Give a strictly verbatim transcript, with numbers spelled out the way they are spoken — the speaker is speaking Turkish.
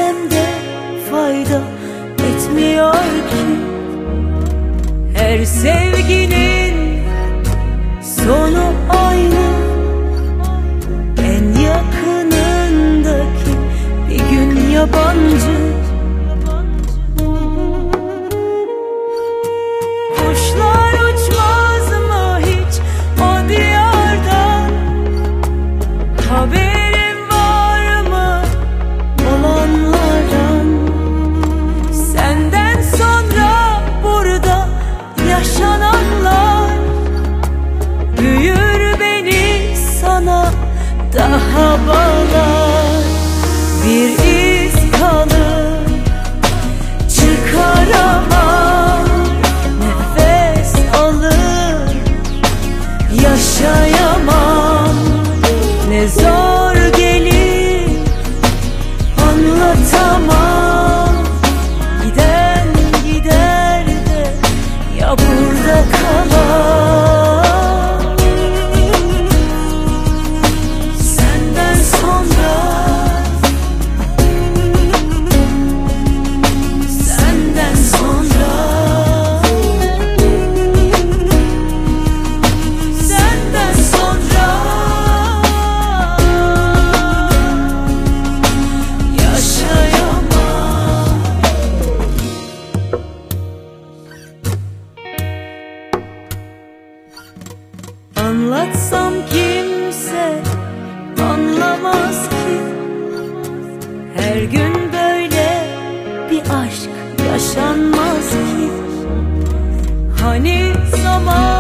söylesem de fayda etmiyor ki. Her sevginin sonu aynı. En yakınındaki bir gün yabancı. Kuşlar uçmaz mı hiç o diyardan? Haberin var mı olanlardan? Senden sonra burada yaşananlar büyür beni sana daha bağlar. Bir iz kalır çıkaramam, nefes alır yaşayamam. Ne zor gelir anlatamam. Giden gider de ya burada kalar. Anlatsam kimse anlamaz ki. Her gün böyle bir aşk yaşanmaz ki. Hani zaman